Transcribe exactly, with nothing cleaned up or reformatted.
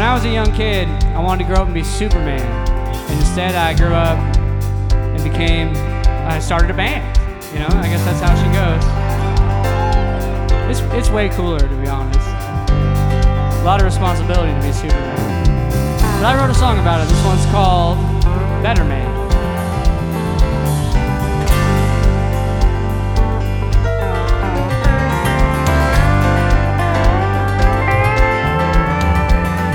I was a young kid, I wanted to grow up and be Superman. And instead, I grew up and became, I started a band. You know, I guess that's how she goes. It's, it's way cooler, to be honest. A lot of responsibility to be Superman. But I wrote a song about it. This one's called Better Man.